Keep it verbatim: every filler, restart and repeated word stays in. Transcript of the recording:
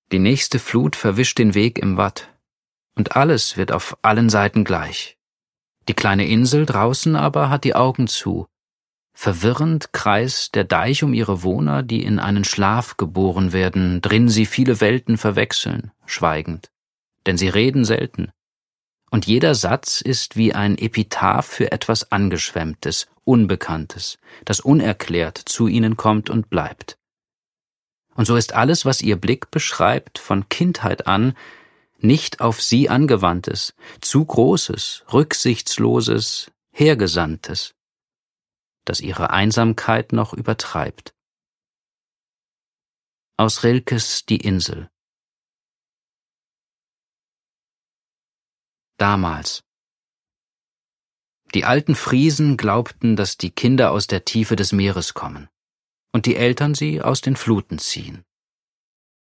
Die nächste Flut verwischt den Weg im Watt, und alles wird auf allen Seiten gleich. Die kleine Insel draußen aber hat die Augen zu. Verwirrend kreist der Deich um ihre Wohner, die in einen Schlaf geboren werden, drin sie viele Welten verwechseln, schweigend. Denn sie reden selten. Und jeder Satz ist wie ein Epitaph für etwas Angeschwemmtes, Unbekanntes, das unerklärt zu ihnen kommt und bleibt. Und so ist alles, was ihr Blick beschreibt, von Kindheit an, nicht auf sie angewandtes, zu großes, rücksichtsloses, hergesandtes, das ihre Einsamkeit noch übertreibt. Aus Rilkes Die Insel. Damals. Die alten Friesen glaubten, dass die Kinder aus der Tiefe des Meeres kommen und die Eltern sie aus den Fluten ziehen.